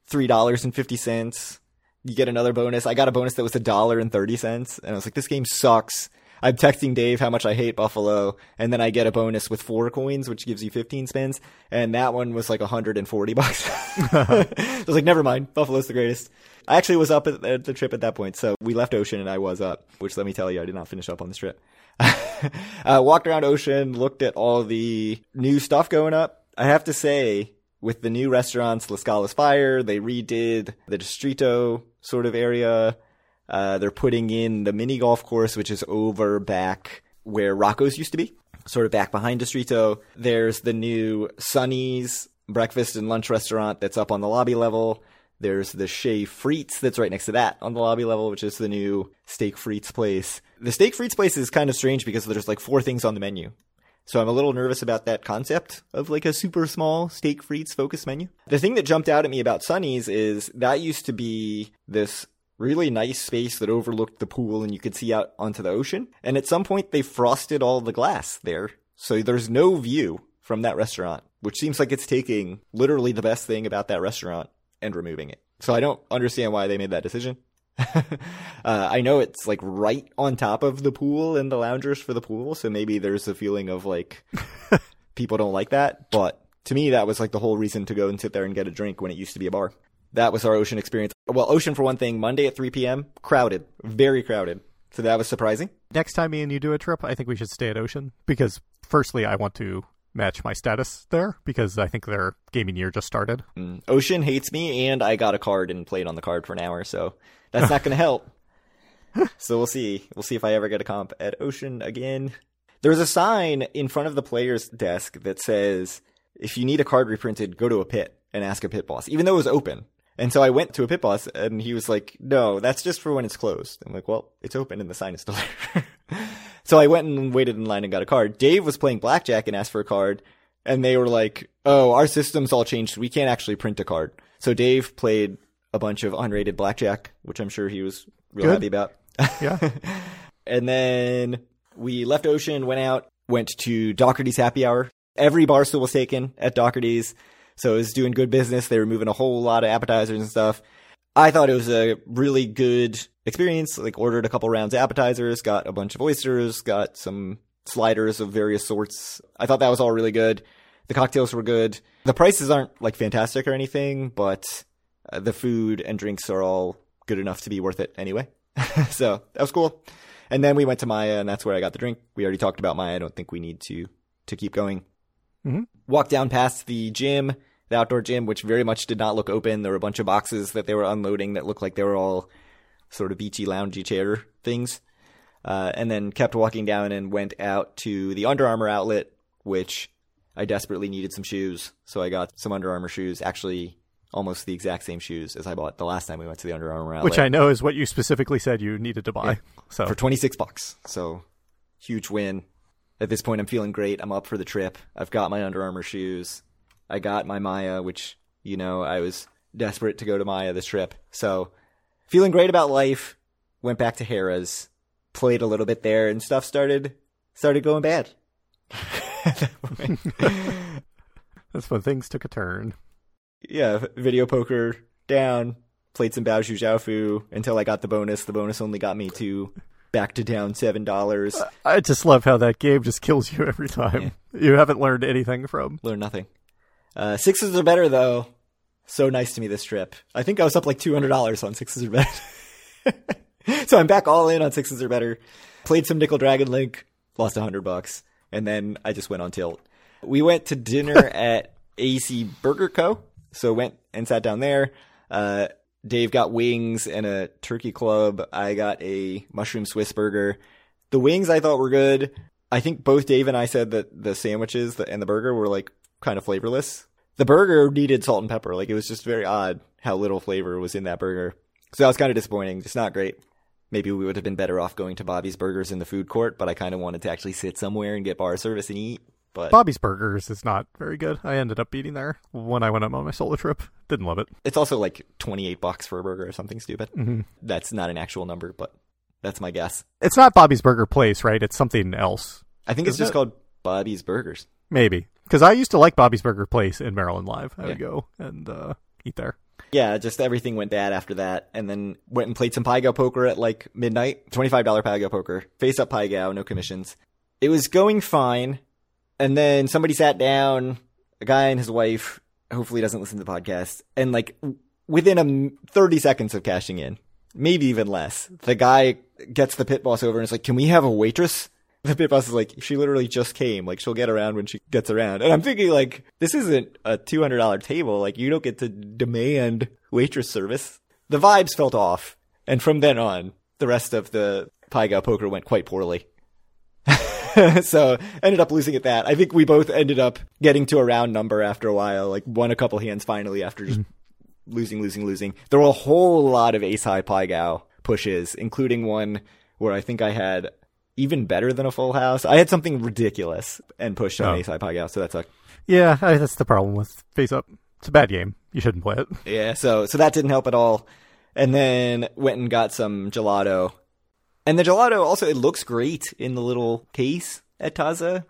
$3.50. You get another bonus. I got a bonus that was $1.30, and I was like, this game sucks. I'm texting Dave how much I hate Buffalo, and then I get a bonus with 4 coins, which gives you 15 spins, and that one was like $140. So I was like, never mind, Buffalo's the greatest. I actually was up at the trip at that point, so we left Ocean and I was up, which, let me tell you, I did not finish up on this trip. Walked around Ocean, looked at all the new stuff going up. I have to say, with the new restaurants, La Scala's Fire, they redid the Distrito sort of area. They're putting in the mini golf course, which is over back where Rocco's used to be, sort of back behind Distrito. There's the new Sonny's breakfast and lunch restaurant that's up on the lobby level. There's the Chez Frites that's right next to that on the lobby level, which is the new Steak Frites place. The Steak Frites place is kind of strange because there's like 4 things on the menu. So I'm a little nervous about that concept of like a super small Steak Frites focused menu. The thing that jumped out at me about Sonny's is that used to be this really nice space that overlooked the pool and you could see out onto the ocean. And at some point they frosted all the glass there. So there's no view from that restaurant, which seems like it's taking literally the best thing about that restaurant and removing it. So I don't understand why they made that decision. I know it's like right on top of the pool and the loungers for the pool. So maybe there's a feeling of like people don't like that. But to me, that was like the whole reason to go and sit there and get a drink when it used to be a bar. That was our Ocean experience. Well, Ocean, for one thing, Monday at 3 p.m., crowded, very crowded. So that was surprising. Next time me and you do a trip, I think we should stay at Ocean because, firstly, I want to match my status there because I think their gaming year just started. Ocean hates me, and I got a card and played on the card for an hour, so that's not going to help. So we'll see. We'll see if I ever get a comp at Ocean again. There's a sign in front of the player's desk that says, if you need a card reprinted, go to a pit. and ask a pit boss, even though it was open. And so I went to a pit boss, and he was like, no, that's just for when it's closed. I'm like, well, it's open and the sign is still there. So I went and waited in line and got a card. Dave was playing blackjack and asked for a card, and they were like, oh, our system's all changed. We can't actually print a card. So Dave played a bunch of unrated blackjack, which I'm sure he was real happy about. Yeah. And then we left Ocean, went to Doherty's Happy Hour. Every bar stool was taken at Doherty's, so it was doing good business. They were moving a whole lot of appetizers and stuff. I thought it was a really good experience. Like, ordered a couple rounds of appetizers, got a bunch of oysters, got some sliders of various sorts. I thought that was all really good. The cocktails were good. The prices aren't like fantastic or anything, but the food and drinks are all good enough to be worth it anyway. So that was cool. And then we went to Maya, and that's where I got the drink. We already talked about Maya. I don't think we need to keep going. Mm-hmm. Walked down past the gym, the outdoor gym, which very much did not look open. There were a bunch of boxes that they were unloading that looked like they were all sort of beachy, loungy chair things. And then kept walking down and went out to the Under Armour outlet, which I desperately needed some shoes. So I got some Under Armour shoes, actually almost the exact same shoes as I bought the last time we went to the Under Armour outlet. Which I know is what you specifically said you needed to buy. Yeah. So for $26. So huge win. At this point, I'm feeling great. I'm up for the trip. I've got my Under Armour shoes. I got my Maya, which, you know, I was desperate to go to Maya this trip. So feeling great about life. Went back to Harrah's, played a little bit there, and stuff started going bad. That's when things took a turn. Yeah, video poker down, played some Bao Zhu Zhao Fu until I got the bonus. The bonus only got me back to down $7. I just love how that game just kills you every time. Yeah. You haven't learned anything from. Learned nothing. Sixes are better, though. So nice to me this trip. I think I was up like $200 on sixes are better. So I'm back all in on sixes are better. Played some Nickel Dragon Link, lost $100, and then I just went on tilt. We went to dinner at AC Burger Co. So went and sat down there. Dave got wings and a turkey club. I got a mushroom Swiss burger. The wings I thought were good. I think both Dave and I said that the sandwiches and the burger were like kind of flavorless. The burger needed salt and pepper. Like, it was just very odd how little flavor was in that burger. So that was kind of disappointing. Just not great. Maybe we would have been better off going to Bobby's Burgers in the food court, but I kind of wanted to actually sit somewhere and get bar service and eat. But Bobby's Burgers is not very good. I ended up eating there when I went on my solo trip. Didn't love it. It's also like $28 for a burger or something stupid. Mm-hmm. That's not an actual number, but that's my guess. It's not Bobby's Burger Place, right? It's something else. I think it's just called Bobby's Burgers. Maybe. Because I used to like Bobby's Burger Place in Maryland Live. I would go and eat there. Yeah, just everything went bad after that. And then went and played some Pai Gow poker at like midnight. $25 Pai Gow poker. Face up Pai Gow, no commissions. It was going fine. And then somebody sat down, a guy and his wife, hopefully doesn't listen to the podcast, and like within 30 seconds of cashing in, maybe even less, the guy gets the pit boss over and is like, can we have a waitress? The pit boss is like, she literally just came. Like, she'll get around when she gets around. And I'm thinking, like, this isn't a $200 table. Like, you don't get to demand waitress service. The vibes felt off. And from then on, the rest of the Pai Gow poker went quite poorly. So ended up losing at that. I think we both ended up getting to a round number after a while, like won a couple hands finally after just losing. There were a whole lot of ace high Pai Gow pushes, including one where I think I had even better than a full house. I had something ridiculous and pushed on ace high Pai Gow, so that sucked. Yeah, that's the problem with Face Up. It's a bad game. You shouldn't play it. Yeah, so that didn't help at all. And then went and got some gelato. And the gelato also, it looks great in the little case at Taza.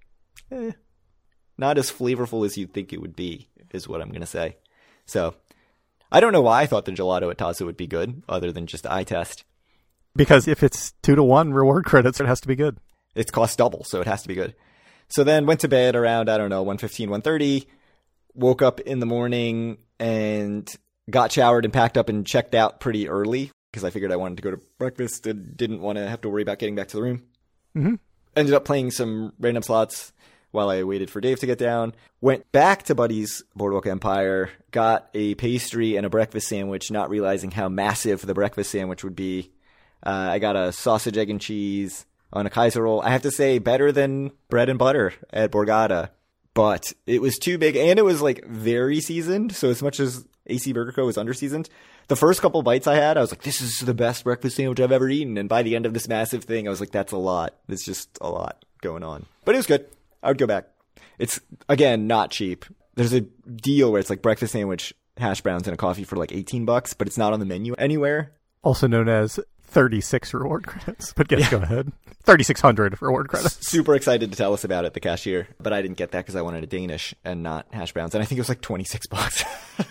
Not as flavorful as you'd think it would be, is what I'm going to say. So, I don't know why I thought the gelato at Taza would be good, other than just eye test. Because if it's 2-to-1 reward credits, it has to be good. It's cost double, so it has to be good. So then went to bed around, 1:15, 1:30. Woke up in the morning and got showered and packed up and checked out pretty early. Because I figured I wanted to go to breakfast and didn't want to have to worry about getting back to the room. Mm-hmm. Ended up playing some random slots while I waited for Dave to get down. Went back to Buddy's Boardwalk Empire, got a pastry and a breakfast sandwich, not realizing how massive the breakfast sandwich would be. I got a sausage, egg, and cheese on a Kaiser roll. I have to say, better than bread and butter at Borgata. but it was too big, and it was like very seasoned. So as much as AC Burger Co. was under-seasoned, the first couple bites I had, I was like, this is the best breakfast sandwich I've ever eaten. And by the end of this massive thing, I was like, that's a lot. It's just a lot going on. But it was good. I would go back. It's, again, not cheap. There's a deal where it's like breakfast sandwich, hash browns, and a coffee for like $18, but it's not on the menu anywhere. Also known as 36 reward credits. But yes, go ahead. 3,600 reward credits. Super excited to tell us about it, the cashier. But I didn't get that because I wanted a Danish and not hash browns. And I think it was like $26.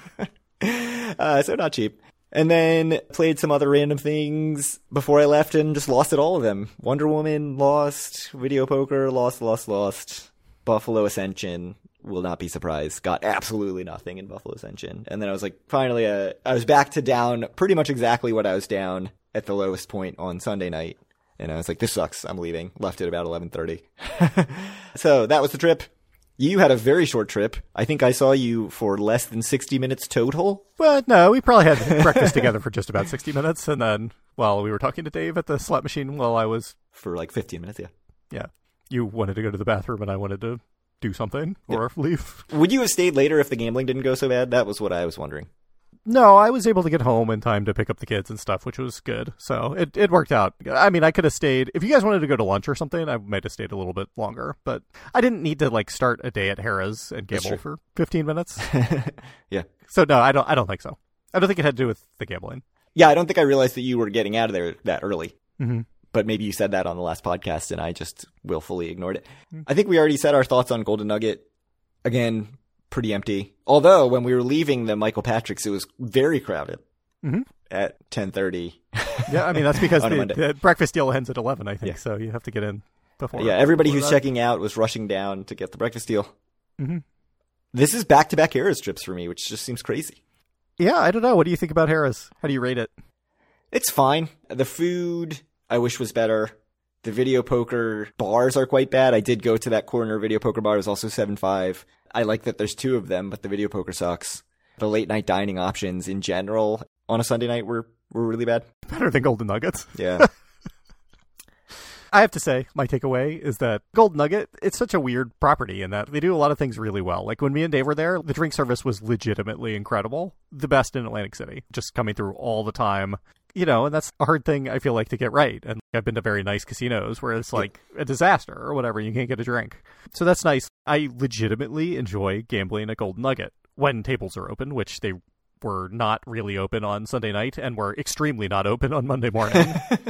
So not cheap. And then played some other random things before I left and just lost at all of them. Wonder Woman, lost. Video Poker, lost. Buffalo Ascension, will not be surprised. Got absolutely nothing in Buffalo Ascension. And then I was like, finally, I was back to down pretty much exactly what I was down at the lowest point on Sunday night. And I was like, this sucks. I'm leaving. Left at about 11:30. So that was the trip. You had a very short trip. I think I saw you for less than 60 minutes total. But no, we probably had breakfast together for just about 60 minutes. And then while we were talking to Dave at the slot machine while I was... For like 15 minutes, yeah. Yeah. You wanted to go to the bathroom and I wanted to do something or leave. Would you have stayed later if the gambling didn't go so bad? That was what I was wondering. No, I was able to get home in time to pick up the kids and stuff, which was good. So it worked out. I mean, I could have stayed. If you guys wanted to go to lunch or something, I might have stayed a little bit longer. But I didn't need to like start a day at Harrah's and gamble for 15 minutes. Yeah. So no, I don't think so. I don't think it had to do with the gambling. Yeah, I don't think I realized that you were getting out of there that early. Mm-hmm. But maybe you said that on the last podcast and I just willfully ignored it. I think we already said our thoughts on Golden Nugget. Again, pretty empty. Although when we were leaving the Michael Patrick's, it was very crowded at 10:30. Yeah, I mean, that's because the breakfast deal ends at 11, I think. Yeah. So you have to get in before. Yeah, everybody who's checking out was rushing down to get the breakfast deal. Mm-hmm. This is back-to-back Harrah's trips for me, which just seems crazy. Yeah, I don't know. What do you think about Harrah's? How do you rate it? It's fine. The food I wish was better. The video poker bars are quite bad. I did go to that corner video poker bar. It was also 7.5. I like that there's two of them, but the video poker sucks. The late night dining options in general on a Sunday night were really bad. Better than Golden Nuggets. Yeah. I have to say, my takeaway is that Golden Nugget, it's such a weird property in that they do a lot of things really well. Like when me and Dave were there, the drink service was legitimately incredible. The best in Atlantic City. Just coming through all the time. You know, and that's a hard thing, I feel like, to get right. And I've been to very nice casinos where it's like a disaster or whatever. You can't get a drink. So that's nice. I legitimately enjoy gambling at Golden Nugget when tables are open, which they were not really open on Sunday night and were extremely not open on Monday morning.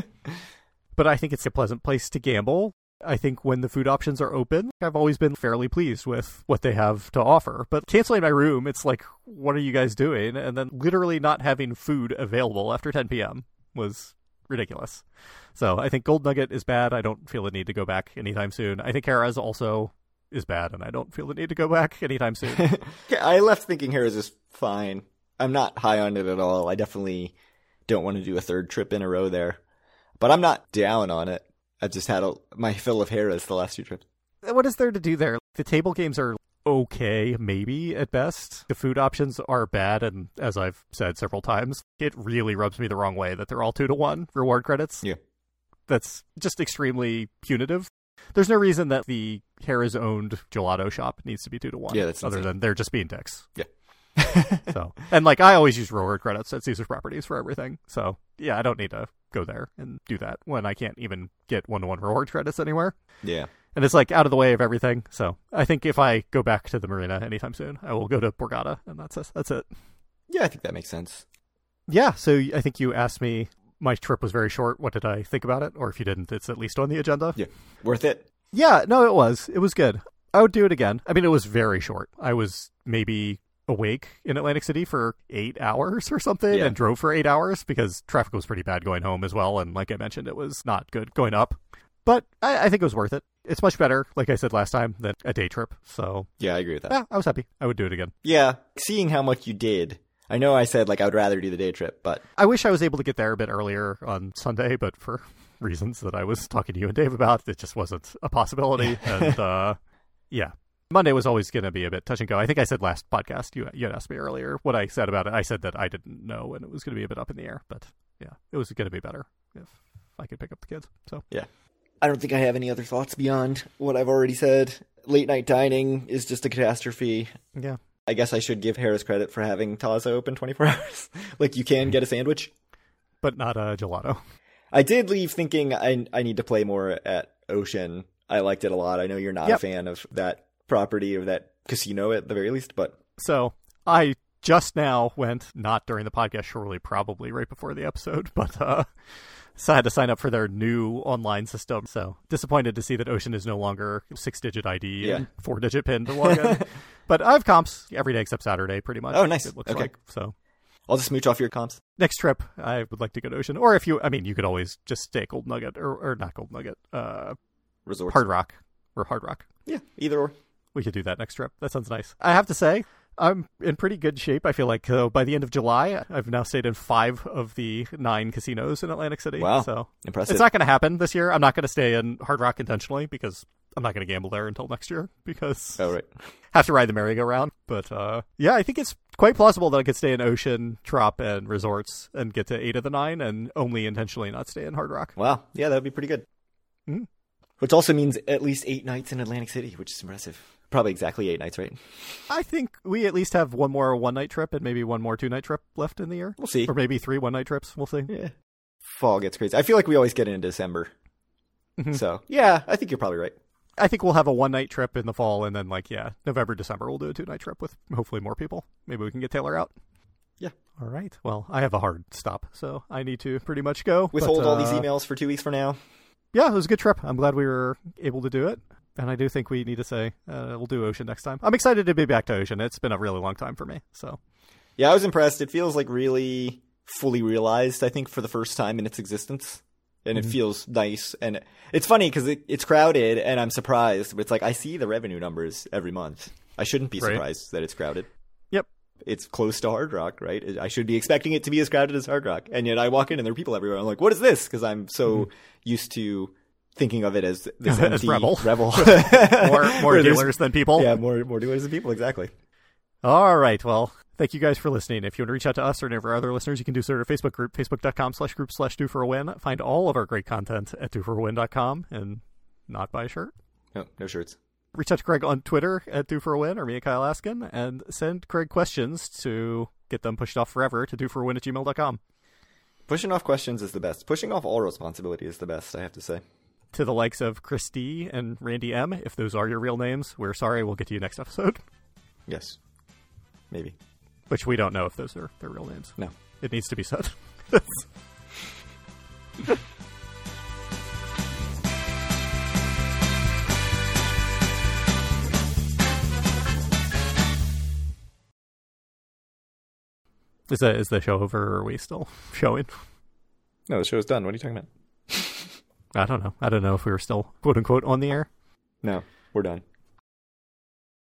But I think it's a pleasant place to gamble. I think when the food options are open, I've always been fairly pleased with what they have to offer. But canceling my room, it's like, what are you guys doing? And then literally not having food available after 10 p.m. was ridiculous. So I think Gold Nugget is bad. I don't feel the need to go back anytime soon. I think Harrah's also is bad, and I don't feel the need to go back anytime soon. I left thinking Harrah's is fine. I'm not high on it at all. I definitely don't want to do a third trip in a row there. But I'm not down on it. I've just had my fill of Harrah's the last two trips. What is there to do there? The table games are okay, maybe, at best. The food options are bad, and as I've said several times, it really rubs me the wrong way that they're all 2-to-1 reward credits. Yeah. That's just extremely punitive. There's no reason that the Harrah's-owned gelato shop needs to be 2-to-1. Yeah, that's other than they're just being dicks. Yeah. So, and like I always use reward credits at Caesar's Properties for everything. So yeah, I don't need to go there and do that when I can't even get 1-to-1 reward credits anywhere. Yeah. And it's like out of the way of everything. So I think if I go back to the marina anytime soon, I will go to Borgata, and that's it. Yeah, I think that makes sense. Yeah. So I think you asked me, my trip was very short. What did I think about it? Or if you didn't, it's at least on the agenda. Yeah. Worth it? Yeah. No, it was. It was good. I would do it again. I mean, it was very short. I was maybe awake in Atlantic City for 8 hours or something and drove for 8 hours because traffic was pretty bad going home as well. And like I mentioned, it was not good going up. But I think it was worth it. It's much better, like I said last time, than a day trip. So yeah, I agree with that. Yeah, I was happy. I would do it again. Yeah, seeing how much you did. I know I said like I would rather do the day trip, but I wish I was able to get there a bit earlier on Sunday, but for reasons that I was talking to you and Dave about, it just wasn't a possibility. And yeah. Monday was always going to be a bit touch and go. I think I said last podcast, you had asked me earlier what I said about it. I said that I didn't know and it was going to be a bit up in the air. But yeah, it was going to be better if I could pick up the kids. So yeah. I don't think I have any other thoughts beyond what I've already said. late night dining is just a catastrophe. Yeah. I guess I should give Harris credit for having Taza open 24 hours. Like, you can get a sandwich. But not a gelato. I did leave thinking I need to play more at Ocean. I liked it a lot. I know you're not a fan of that property or that casino at the very least, but... So, I just now went, not during the podcast, surely probably right before the episode, but so I had to sign up for their new online system. So, disappointed to see that Ocean is no longer 6-digit ID and 4-digit PIN to log in. But I have comps every day except Saturday, pretty much. Oh, nice. It looks okay. like, so... I'll just smooch off your comps. Next trip, I would like to go to Ocean. Or if you, I mean, you could always just stay at Gold Nugget, or not Gold Nugget, Resorts. Hard Rock, or Hard Rock. Yeah, either or. We could do that next trip. That sounds nice. I have to say, I'm in pretty good shape. I feel like by the end of July, I've now stayed in 5 of the 9 casinos in Atlantic City. Wow, so impressive. It's not going to happen this year. I'm not going to stay in Hard Rock intentionally because I'm not going to gamble there until next year because I have to ride the merry-go-round. But yeah, I think it's quite plausible that I could stay in Ocean, Trop, and Resorts and get to 8 of the 9 and only intentionally not stay in Hard Rock. Wow. Yeah, that would be pretty good. Mm-hmm. Which also means at least 8 nights in Atlantic City, which is impressive. Probably exactly 8 nights, right? I think we at least have one more one-night trip and maybe one more 2-night trip left in the year. We'll see. Or maybe 3 one-night trips. We'll see. Yeah. Fall gets crazy. I feel like we always get in December. Mm-hmm. So, yeah, I think you're probably right. I think we'll have a one-night trip in the fall, and then, November, December, we'll do a 2-night trip with hopefully more people. Maybe we can get Taylor out. Yeah. All right. Well, I have a hard stop, so I need to pretty much go. Withhold all these emails for 2 weeks from now. Yeah, it was a good trip. I'm glad we were able to do it. And I do think we need to say we'll do Ocean next time. I'm excited to be back to Ocean. It's been a really long time for me. So, yeah, I was impressed. It feels like really fully realized, I think, for the first time in its existence. And it feels nice. And it's funny because it's crowded and I'm surprised. But it's like I see the revenue numbers every month. I shouldn't be surprised that it's crowded. Yep. It's close to Hard Rock, right? I should be expecting it to be as crowded as Hard Rock. And yet I walk in and there are people everywhere. I'm like, what is this? Because I'm so used to thinking of it as this empty as revel. more dealers than people. Yeah, more dealers than people, exactly. All right, well, thank you guys for listening. If you want to reach out to us or any of our other listeners, you can do so at our Facebook group, facebook.com/group/DoForAWin. Find all of our great content at DoForAWin.com and not buy a shirt. No shirts. Reach out to Craig on Twitter at DoForAWin or me at Kyle Askin and send Craig questions to get them pushed off forever to DoForAWin@gmail.com. Pushing off questions is the best. Pushing off all responsibility is the best, I have to say. To the likes of Christy and Randy M, if those are your real names, we're sorry. We'll get to you next episode. Yes. Maybe. Which we don't know if those are their real names. No. It needs to be said. Is the show over or are we still showing? No, the show's done. What are you talking about? I don't know. I don't know if we were still, quote unquote, on the air. No, we're done.